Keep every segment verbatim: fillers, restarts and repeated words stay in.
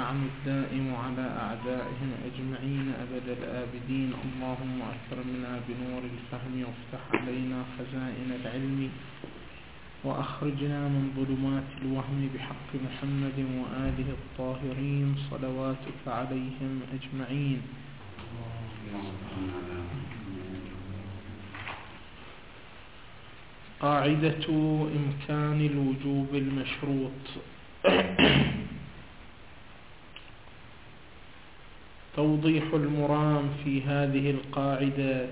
اللعن الدائم على أعدائهم أجمعين أبد الآبدين. اللهم أكرمنا بنور الفهم وافتح علينا خزائن العلم وأخرجنا من ظلمات الوهم بحق محمد وآله الطاهرين صلواتك عليهم أجمعين. قاعدة إمكان الوجوب المشروط. توضيح المرام في هذه القاعدة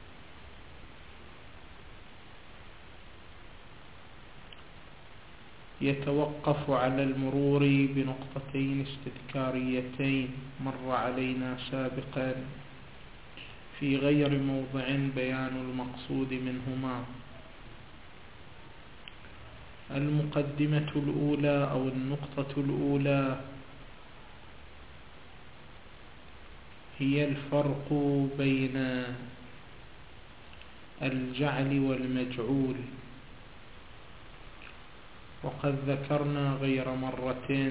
يتوقف على المرور بنقطتين استذكاريتين مر علينا سابقا في غير موضع بيان المقصود منهما. المقدمة الأولى أو النقطة الأولى هي الفرق بين الجعل والمجعول، وقد ذكرنا غير مرة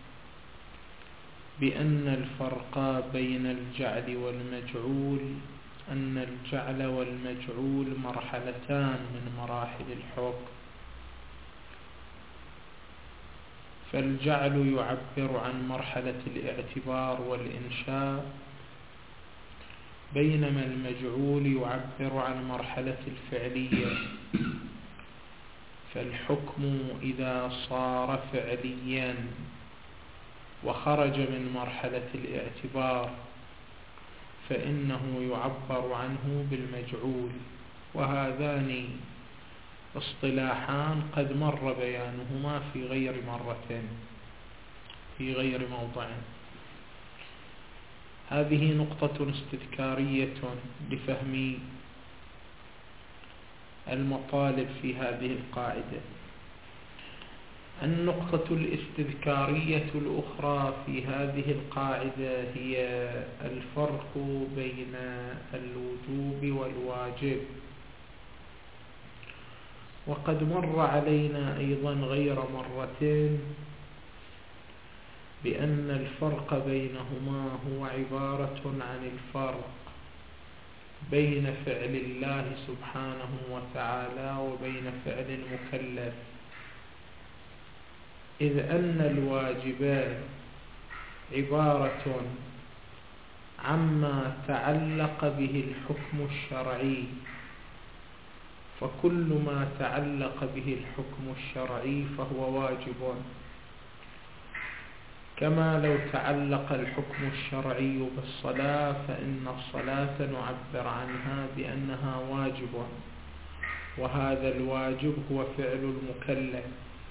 بأن الفرق بين الجعل والمجعول أن الجعل والمجعول مرحلتان من مراحل الحكم. فالجعل يعبر عن مرحلة الاعتبار والإنشاء، بينما المجعول يعبر عن مرحلة الفعلية. فالحكم إذا صار فعليا وخرج من مرحلة الاعتبار فإنه يعبر عنه بالمجعول. وهذان اصطلاحان قد مر بيانهما في غير مرة في غير موضع. هذه نقطة استذكارية لفهم المطالب في هذه القاعدة. النقطة الاستذكارية الأخرى في هذه القاعدة هي الفرق بين الوجوب والواجب. وقد مر علينا أيضا غير مرة بأن الفرق بينهما هو عبارة عن الفرق بين فعل الله سبحانه وتعالى وبين فعل المكلف، إذ أن الواجبات عبارة عما تعلق به الحكم الشرعي، فكل ما تعلق به الحكم الشرعي فهو واجب. كما لو تعلق الحكم الشرعي بالصلاة فإن الصلاة نعبر عنها بأنها واجب، وهذا الواجب هو فعل المكلف.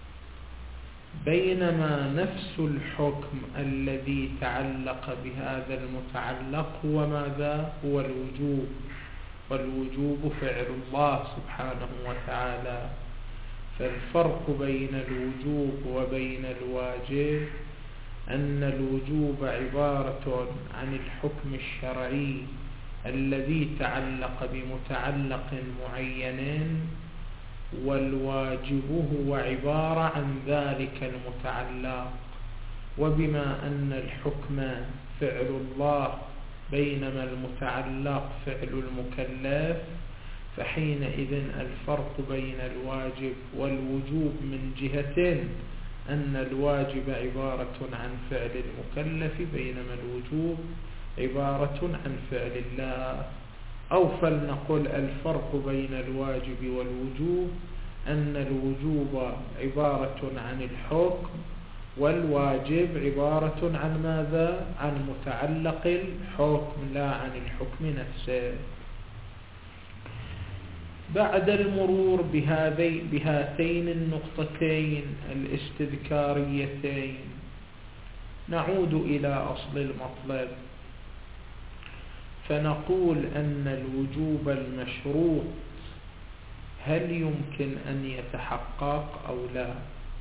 بينما نفس الحكم الذي تعلق بهذا المتعلق هو ماذا؟ هو الوجوب، والوجوب فعل الله سبحانه وتعالى. فالفرق بين الوجوب وبين الواجب أن الوجوب عبارة عن الحكم الشرعي الذي تعلق بمتعلق معين، والواجب هو عبارة عن ذلك المتعلق. وبما أن الحكم فعل الله بينما المتعلق فعل المكلف، فحينئذ الفرق بين الواجب والوجوب من جهة أن الواجب عبارة عن فعل المكلف بينما الوجوب عبارة عن فعل الله. أو فلنقل الفرق بين الواجب والوجوب أن الوجوب عبارة عن الحكم والواجب عبارة عن ماذا؟ عن متعلق الحكم لا عن الحكم نفسه. بعد المرور بهذي بهاتين النقطتين الاستذكاريتين نعود إلى أصل المطلب، فنقول أن الوجوب المشروط هل يمكن أن يتحقق أو لا؟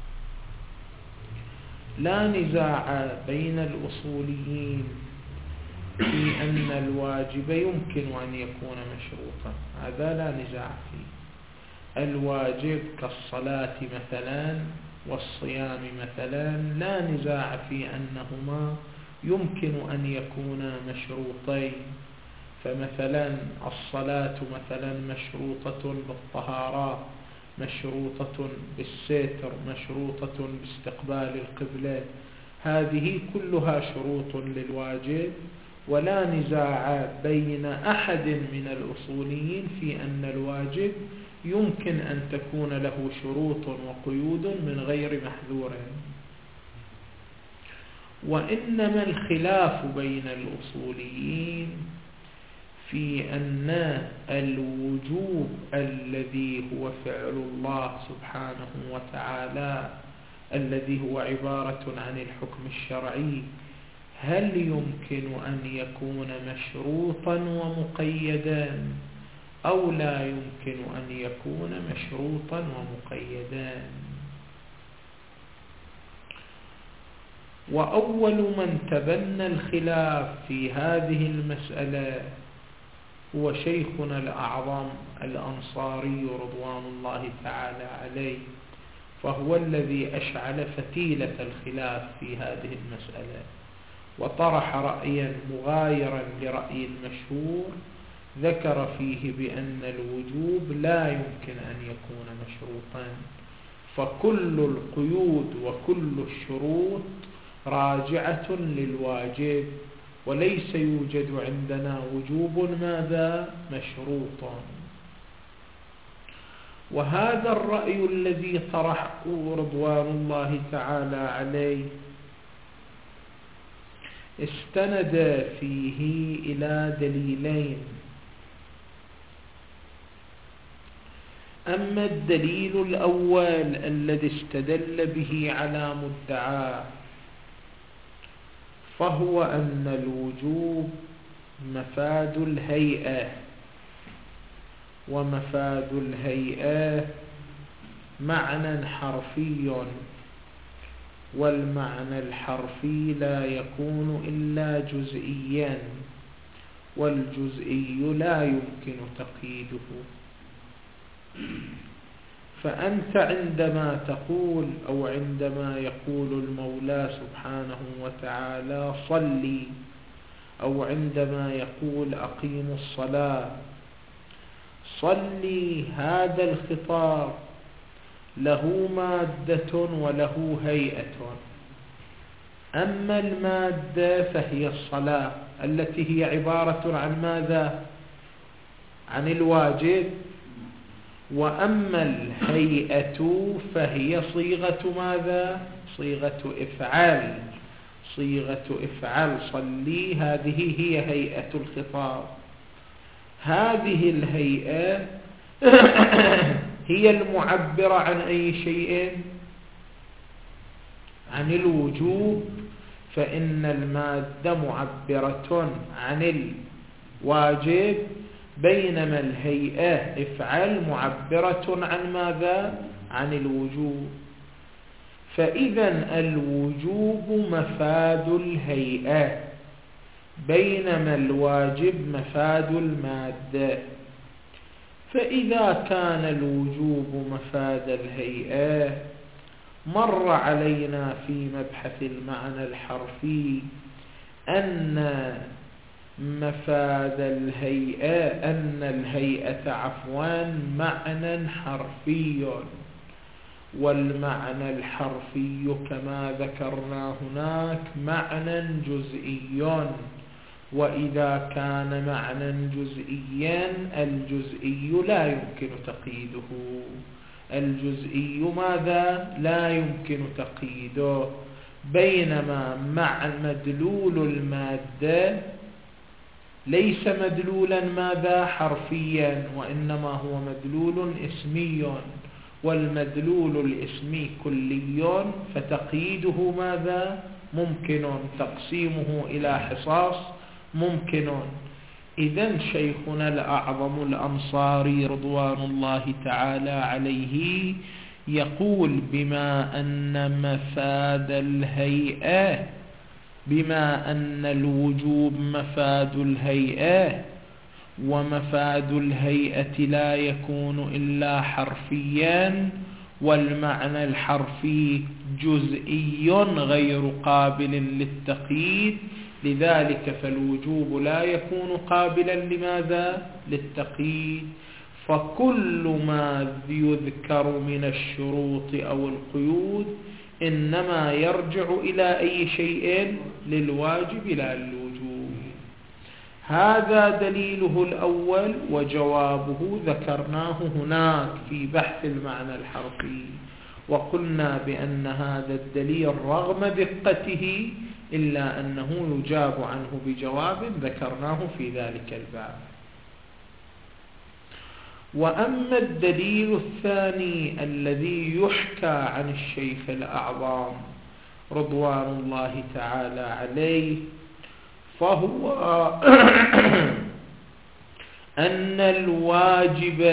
لا نزاع بين الأصوليين في أن الواجب يمكن أن يكون مشروطا، هذا لا نزاع فيه. الواجب كالصلاة مثلا والصيام مثلا لا نزاع في أنهما يمكن أن يكونا مشروطين. فمثلا الصلاة مثلا مشروطة بالطهارة، مشروطة بالستر، مشروطة باستقبال القبلة، هذه كلها شروط للواجب، ولا نزاع بين أحد من الأصوليين في أن الواجب يمكن أن تكون له شروط وقيود من غير محذور. وإنما الخلاف بين الأصوليين في أن الوجوب الذي هو فعل الله سبحانه وتعالى الذي هو عبارة عن الحكم الشرعي هل يمكن أن يكون مشروطا ومقيدا أو لا يمكن أن يكون مشروطا ومقيدا. وأول من تبنى الخلاف في هذه المسألة هو شيخنا الأعظم الأنصاري رضوان الله تعالى عليه، فهو الذي أشعل فتيلة الخلاف في هذه المسألة وطرح رأيا مغايرا لرأي المشهور ذكر فيه بأن الوجوب لا يمكن أن يكون مشروطا، فكل القيود وكل الشروط راجعة للواجب، وليس يوجد عندنا وجوب ماذا مشروطا. وهذا الرأي الذي طرحه رضوان الله تعالى عليه استند فيه إلى دليلين. أما الدليل الأول الذي استدل به على مدعاه فهو أن الوجوب مفاد الهيئة، ومفاد الهيئة معنى حرفي، والمعنى الحرفي لا يكون إلا جزئيا، والجزئي لا يمكن تقييده. فأنت عندما تقول أو عندما يقول المولى سبحانه وتعالى صلي، أو عندما يقول أقيموا الصلاة، صلي هذا الخطاب له مادة وله هيئة. أما المادة فهي الصلاة التي هي عبارة عن ماذا؟ عن الواجب. وأما الهيئة فهي صيغة ماذا؟ صيغة إفعال، صيغة إفعال صلي، هذه هي هيئة الخطاب. هذه الهيئة هي المعبرة عن أي شيء؟ عن الوجوب، فإن المادة معبرة عن الواجب، بينما الهيئة افعل معبرة عن ماذا؟ عن الوجوب. فإذا الوجوب مفاد الهيئة، بينما الواجب مفاد المادة. فإذا كان الوجوب مفاد الهيئة مر علينا في مبحث المعنى الحرفي أن مفاد الهيئة أن الهيئة عفوا معنى حرفي، والمعنى الحرفي كما ذكرنا هناك معنى جزئي، وإذا كان معنى جزئيا الجزئي لا يمكن تقييده. الجزئي ماذا؟ لا يمكن تقييده، بينما مع مدلول المادة ليس مدلولا ماذا؟ حرفيا، وإنما هو مدلول اسمي، والمدلول الاسمي كلي، فتقييده ماذا؟ ممكن، تقسيمه إلى حصاص ممكن. إذن شيخنا الأعظم الأنصاري رضوان الله تعالى عليه يقول بما أن مفاد الهيئة، بما أن الوجوب مفاد الهيئة، ومفاد الهيئة لا يكون إلا حرفيا، والمعنى الحرفي جزئي غير قابل للتقييد، لذلك فالوجوب لا يكون قابلا لماذا؟ للتقييد. فكل ما يذكر من الشروط أو القيود إنما يرجع إلى أي شيء؟ للواجب لا للوجوب. هذا دليله الأول، وجوابه ذكرناه هناك في بحث المعنى الحرفي، وقلنا بأن هذا الدليل رغم دقته إلا أنه يجاب عنه بجواب ذكرناه في ذلك الباب. وأما الدليل الثاني الذي يحكى عن الشيخ الأعظم رضوان الله تعالى عليه، فهو أن الواجب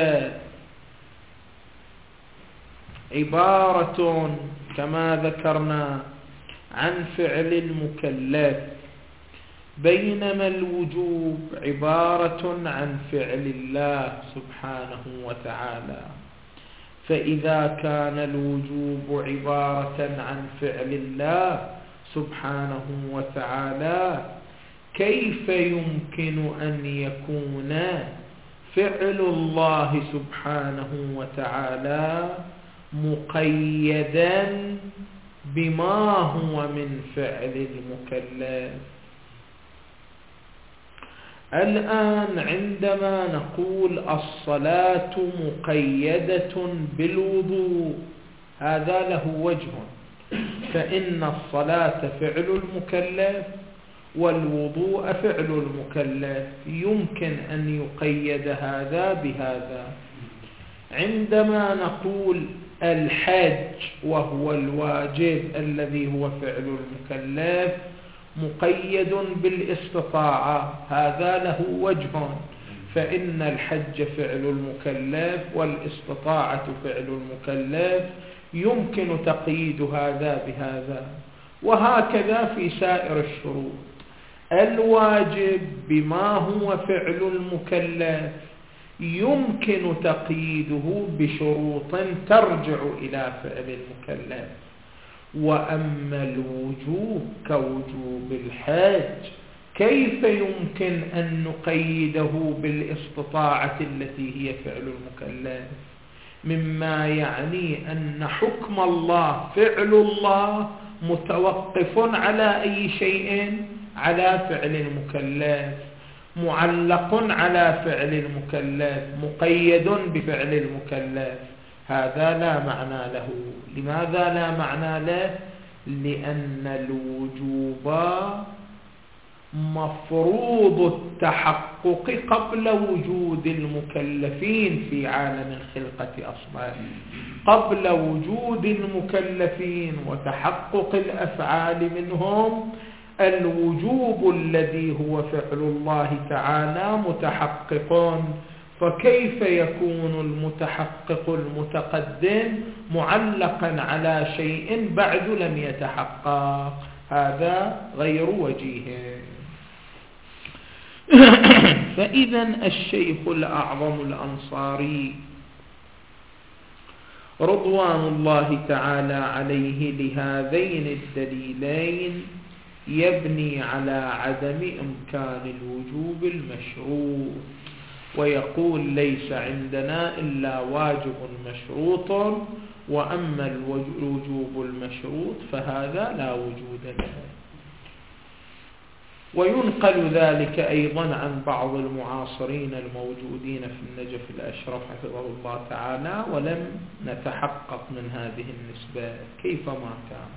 عبارة كما ذكرنا عن فعل المكلف، بينما الوجوب عبارة عن فعل الله سبحانه وتعالى. فإذا كان الوجوب عبارة عن فعل الله سبحانه وتعالى، كيف يمكن أن يكون فعل الله سبحانه وتعالى مقيدا بما هو من فعل المكلف؟ الآن عندما نقول الصلاة مقيدة بالوضوء، هذا له وجه، فإن الصلاة فعل المكلف والوضوء فعل المكلف، يمكن أن يقيد هذا بهذا. عندما نقول الحج وهو الواجب الذي هو فعل المكلف مقيد بالاستطاعة، هذا له وجه، فإن الحج فعل المكلف والاستطاعة فعل المكلف، يمكن تقييد هذا بهذا. وهكذا في سائر الشروط، الواجب بما هو فعل المكلف يمكن تقييده بشروط ترجع إلى فعل المكلف. وأما الوجوب كوجوب الحج، كيف يمكن أن نقيده بالاستطاعة التي هي فعل المكلف؟ مما يعني أن حكم الله فعل الله متوقف على أي شيء؟ على فعل المكلف، معلق على فعل المكلف، مقيد بفعل المكلف. هذا لا معنى له. لماذا لا معنى له؟ لأن الوجوب مفروض التحقق قبل وجود المكلفين في عالم الخلقة أصلا. قبل وجود المكلفين وتحقق الأفعال منهم، الوجوب الذي هو فعل الله تعالى متحقق. فكيف يكون المتحقق المتقدم معلقا على شيء بعد لم يتحقق؟ هذا غير وجيه. فإذا الشيخ الأعظم الأنصاري رضوان الله تعالى عليه لهذين الدليلين يبني على عدم إمكان الوجوب المشروط، ويقول ليس عندنا إلا واجب مشروط، وأما الوجوب المشروط فهذا لا وجود له. وينقل ذلك أيضا عن بعض المعاصرين الموجودين في النجف الأشرف حفظه الله تعالى، ولم نتحقق من هذه النسبة كيفما كان.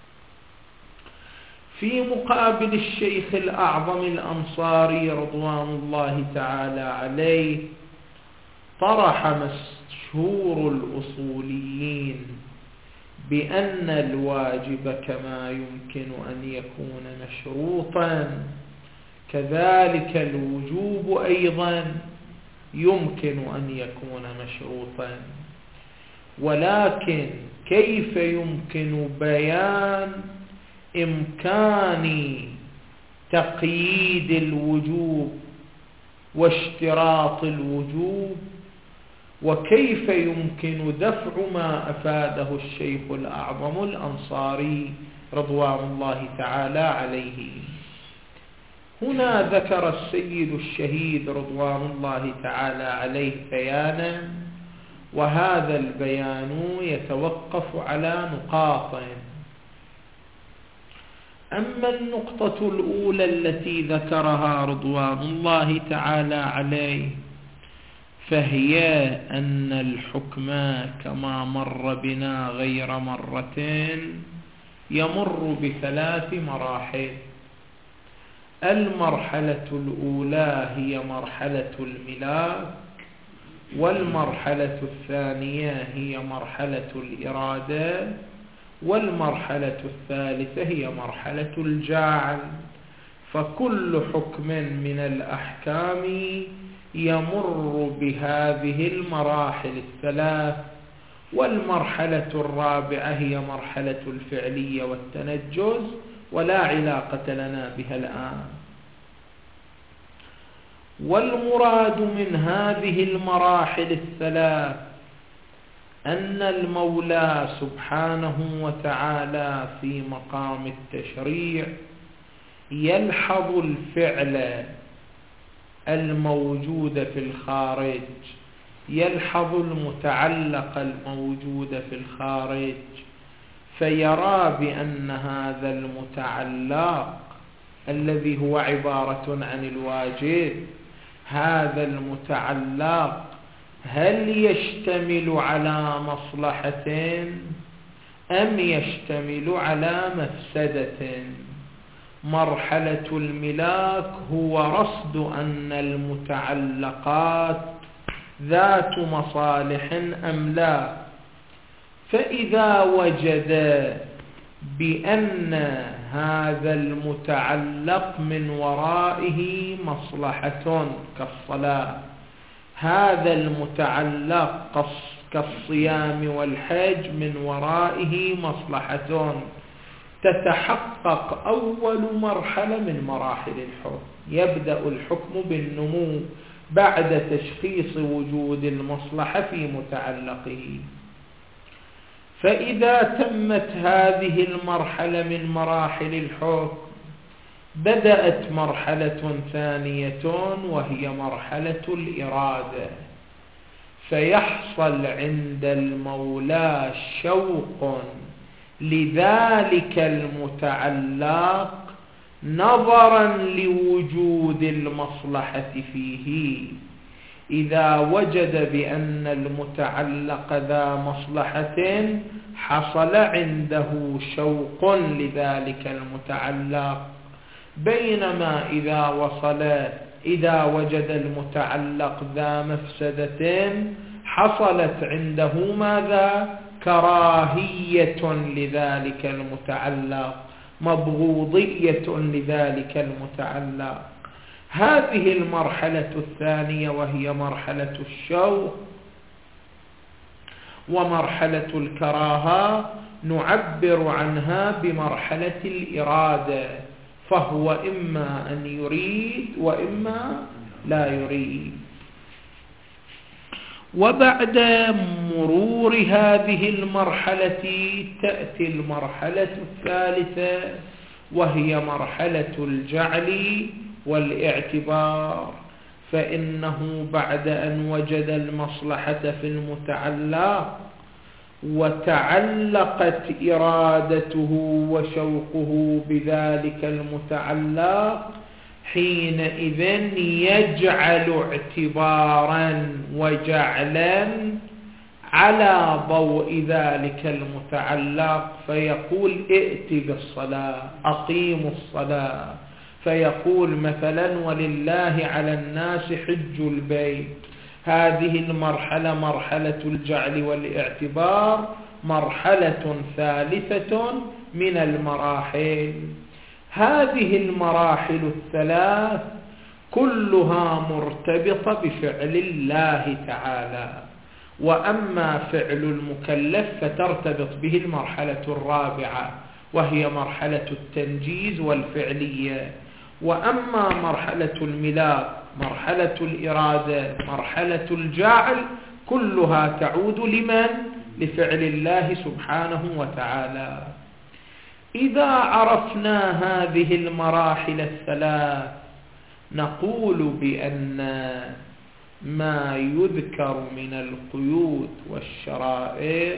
في مقابل الشيخ الأعظم الأنصاري رضوان الله تعالى عليه، طرح مشهور الأصوليين بأن الواجب كما يمكن أن يكون مشروطا، كذلك الوجوب أيضا يمكن أن يكون مشروطا. ولكن كيف يمكن بيان إمكان تقييد الوجوب واشتراط الوجوب، وكيف يمكن دفع ما أفاده الشيخ الأعظم الأنصاري رضوان الله تعالى عليه. هنا ذكر السيد الشهيد رضوان الله تعالى عليه بيانا، وهذا البيان يتوقف على نقاط. أما النقطة الأولى التي ذكرها رضوان الله تعالى عليه فهي أن الحكم كما مر بنا غير مرتين يمر بثلاث مراحل. المرحلة الأولى هي مرحلة الملاك، والمرحلة الثانية هي مرحلة الإرادة، والمرحلة الثالثة هي مرحلة الجعل. فكل حكم من الأحكام يمر بهذه المراحل الثلاث. والمرحلة الرابعة هي مرحلة الفعلية والتنجز، ولا علاقة لنا بها الآن. والمراد من هذه المراحل الثلاث أن المولى سبحانه وتعالى في مقام التشريع يلحظ الفعل الموجود في الخارج، يلحظ المتعلق الموجود في الخارج، فيرى بأن هذا المتعلق الذي هو عبارة عن الواجب، هذا المتعلق هل يشتمل على مصلحة أم يشتمل على مفسدة. مرحلة الملاك هو رصد أن المتعلقات ذات مصالح أم لا، فإذا وجد بأن هذا المتعلق من ورائه مصلحة كالصلاة، هذا المتعلق كالصيام والحج من ورائه مصلحة، تتحقق أول مرحلة من مراحل الحكم. يبدأ الحكم بالنمو بعد تشخيص وجود المصلحة في متعلقه. فإذا تمت هذه المرحلة من مراحل الحكم بدأت مرحلة ثانية وهي مرحلة الإرادة، فيحصل عند المولى شوق لذلك المتعلق نظرا لوجود المصلحة فيه. إذا وجد بأن المتعلق ذا مصلحة حصل عنده شوق لذلك المتعلق، بينما إذا وصل إذا وجد المتعلق ذا مفسدة حصلت عنده ماذا؟ كراهية لذلك المتعلق، مبغوضية لذلك المتعلق. هذه المرحلة الثانية وهي مرحلة الشوق ومرحلة الكراهة نعبر عنها بمرحلة الإرادة، فهو إما أن يريد وإما لا يريد. وبعد مرور هذه المرحلة تأتي المرحلة الثالثة وهي مرحلة الجعل والاعتبار، فإنه بعد أن وجد المصلحة في المتعلق وتعلقت إرادته وشوقه بذلك المتعلق حينئذ يجعل اعتبارا وجعلا على ضوء ذلك المتعلق، فيقول ائت بالصلاة، أقيموا الصلاة، فيقول مثلا ولله على الناس حج البيت. هذه المرحلة مرحلة الجعل والاعتبار، مرحلة ثالثة من المراحل. هذه المراحل الثلاث كلها مرتبطة بفعل الله تعالى، وأما فعل المكلف فترتبط به المرحلة الرابعة وهي مرحلة التنجيز والفعلية. وأما مرحلة الملاك مرحلة الإرادة، مرحلة الجعل، كلها تعود لمن؟ لفعل الله سبحانه وتعالى. إذا عرفنا هذه المراحل الثلاث نقول بأن ما يذكر من القيود والشرائط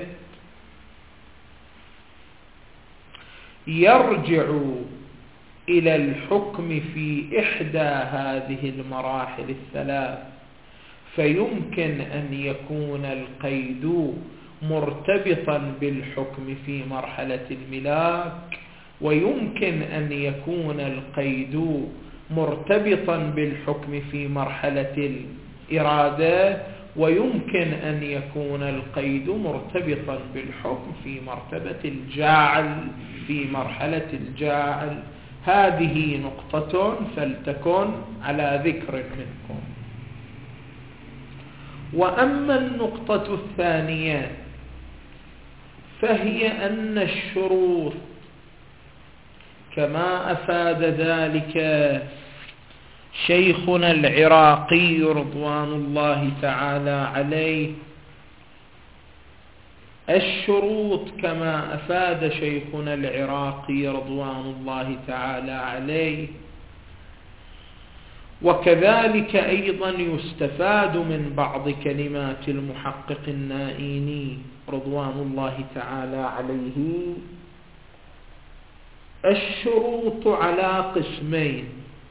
يرجع إلى الحكم في إحدى هذه المراحل الثلاث، فيمكن أن يكون القيد مرتبطا بالحكم في مرحلة الملاك، ويمكن أن يكون القيد مرتبطا بالحكم في مرحلة الإرادة، ويمكن أن يكون القيد مرتبطا بالحكم في مرتبة الجاعل في مرحلة الجاعل. هذه نقطة فلتكن على ذكر منكم. وأما النقطة الثانية فهي أن الشروط كما أفاد ذلك شيخنا العراقي رضوان الله تعالى عليه، الشروط كما أفاد شيخنا العراقي رضوان الله تعالى عليه، وكذلك أيضا يستفاد من بعض كلمات المحقق النائيني رضوان الله تعالى عليه، الشروط على قسمين.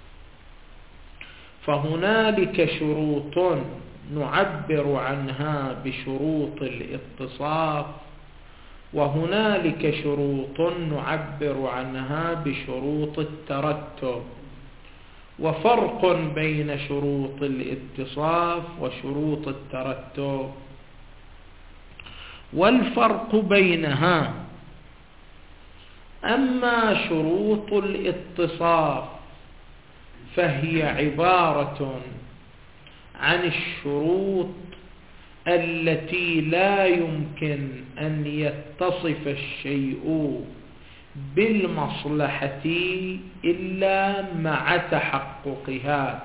فهنالك شروط نعبر عنها بشروط الاتصاف، وهنالك شروط نعبر عنها بشروط الترتب، وفرق بين شروط الاتصاف وشروط الترتب. والفرق بينها: أما شروط الاتصاف فهي عبارة عن الشروط التي لا يمكن أن يتصف الشيء بالمصلحة إلا مع تحققها،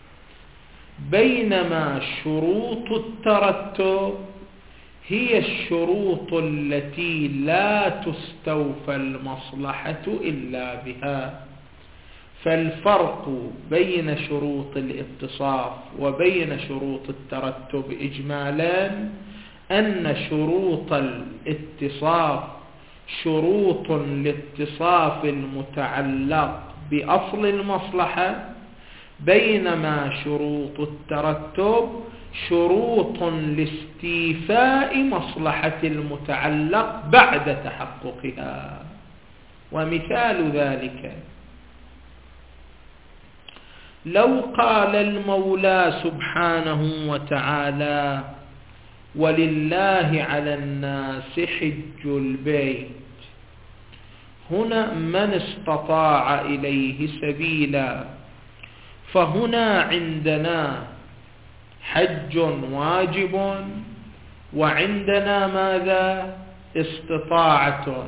بينما شروط الترتب هي الشروط التي لا تستوفى المصلحة إلا بها. فالفرق بين شروط الاتصاف وبين شروط الترتب إجمالا أن شروط الاتصاف شروط الاتصاف المتعلق بأصل المصلحة، بينما شروط الترتب شروط لاستيفاء مصلحة المتعلق بعد تحققها. ومثال ذلك: لو قال المولى سبحانه وتعالى: ولله على الناس حج البيت، هنا من استطاع إليه سبيلا، فهنا عندنا حج واجب، وعندنا ماذا؟ استطاعة،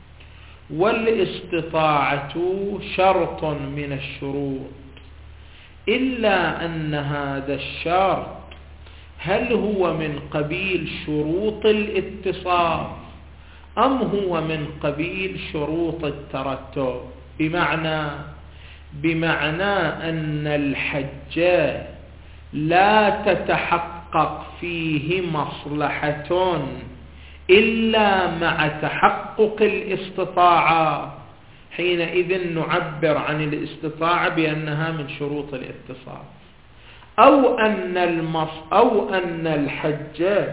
والاستطاعة شرط من الشروط، إلا أن هذا الشرط هل هو من قبيل شروط الاتصاف أم هو من قبيل شروط الترتب؟ بمعنى بمعنى أن الحج لا تتحقق فيه مصلحة إلا مع تحقق الاستطاعة، حينئذ نعبر عن الاستطاعة بأنها من شروط الاتصاف. أو أن المص أو أن الحج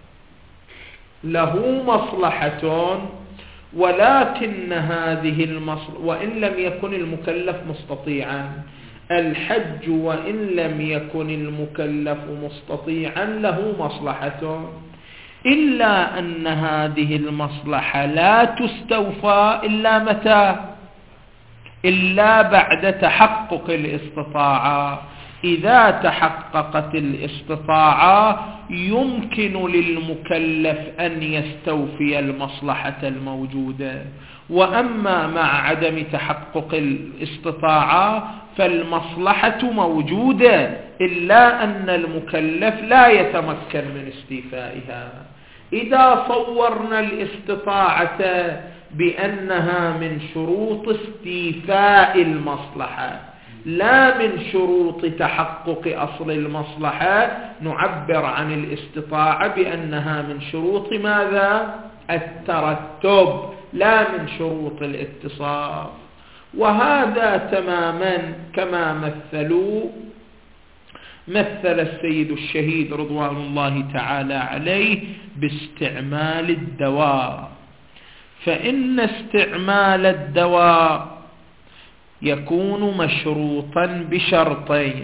له مصلحة، ولكن هذه المصلحة وإن لم يكن المكلف مستطيعا، الحج وإن لم يكن المكلف مستطيعا له مصلحة، إلا أن هذه المصلحة لا تستوفى إلا متى؟ إلا بعد تحقق الاستطاعة. إذا تحققت الاستطاعة يمكن للمكلف أن يستوفي المصلحة الموجودة، وأما مع عدم تحقق الاستطاعة فالمصلحة موجودة إلا أن المكلف لا يتمكن من استيفائها. إذا صورنا الاستطاعة بأنها من شروط استيفاء المصلحة لا من شروط تحقق أصل المصلحة، نعبر عن الاستطاعة بأنها من شروط ماذا؟ الترتب، لا من شروط الاتصاف. وهذا تماما كما مثلوا مثل السيد الشهيد رضوان الله تعالى عليه باستعمال الدواء، فإن استعمال الدواء يكون مشروطا بشرطين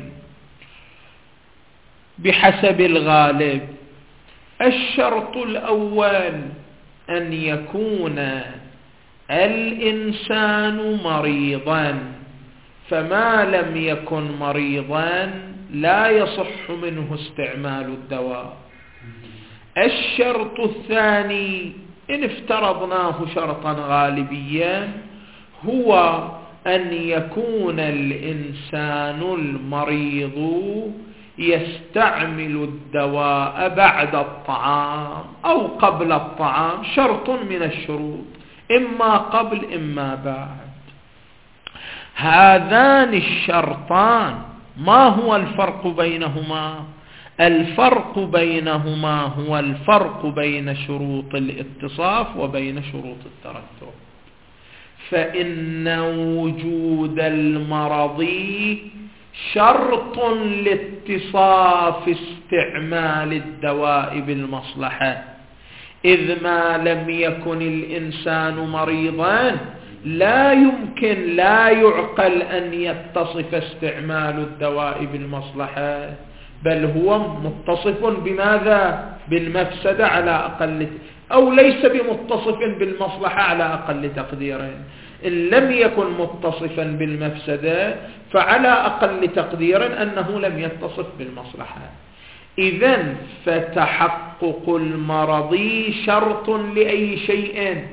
بحسب الغالب. الشرط الأول أن يكون الإنسان مريضا، فما لم يكن مريضا لا يصح منه استعمال الدواء. الشرط الثاني إن افترضناه شرطا غالبيا هو أن يكون الإنسان المريض يستعمل الدواء بعد الطعام أو قبل الطعام، شرط من الشروط، إما قبل إما بعد. هذان الشرطان ما هو الفرق بينهما؟ الفرق بينهما هو الفرق بين شروط الاتصاف وبين شروط الترتب. فإن وجود المرض شرط لاتصاف استعمال الدواء بالمصلحة، إذ ما لم يكن الإنسان مريضا لا يمكن لا يعقل أن يتصف استعمال الدواء بالمصلحة، بل هو متصف بماذا؟ بالمفسدة على أقل، أو ليس بمتصف بالمصلحة على أقل تقدير. إن لم يكن متصفا بالمفسدة فعلى أقل تقدير أنه لم يتصف بالمصلحة. إذن فتحقق المرض شرط لأي شيء؟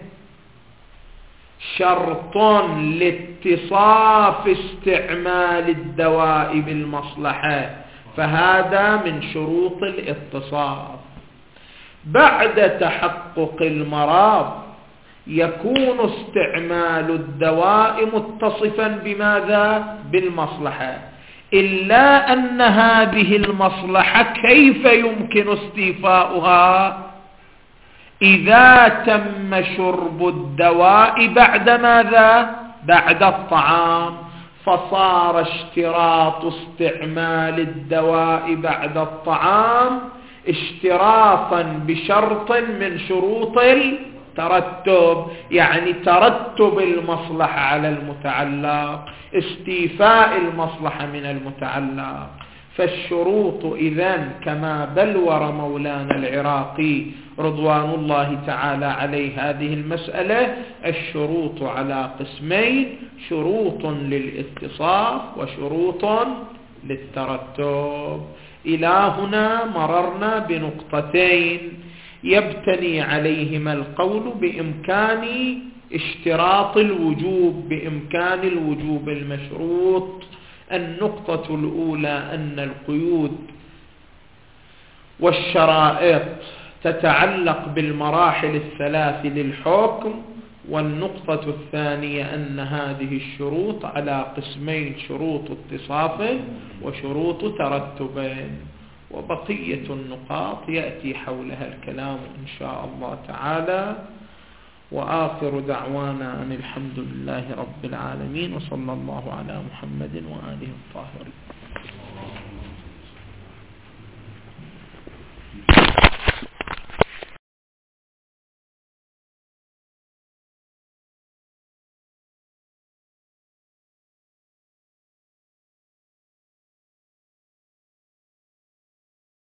شرط لاتصاف استعمال الدواء بالمصلحة، فهذا من شروط الاتصاف. بعد تحقق المرض يكون استعمال الدواء متصفا بماذا؟ بالمصلحة، إلا أن هذه المصلحة كيف يمكن استيفاؤها؟ إذا تم شرب الدواء بعد ماذا؟ بعد الطعام، فصار اشتراط استعمال الدواء بعد الطعام اشتراطا بشرط من شروط الترتب، يعني ترتب المصلحة على المتعلق، استيفاء المصلحة من المتعلق. فالشروط إذن كما بلور مولانا العراقي رضوان الله تعالى عليه هذه المسألة، الشروط على قسمين: شروط للاتصاف وشروط للترتب. إلى هنا مررنا بنقطتين يبتني عليهما القول بإمكان اشتراط الوجوب، بإمكان الوجوب المشروط. النقطة الأولى أن القيود والشرائط تتعلق بالمراحل الثلاث للحكم، والنقطة الثانية أن هذه الشروط على قسمين: شروط اتصاف وشروط ترتب. وبقية النقاط يأتي حولها الكلام إن شاء الله تعالى. وآخر دعوانا أن الحمد لله رب العالمين، وصلى الله على محمد وآله.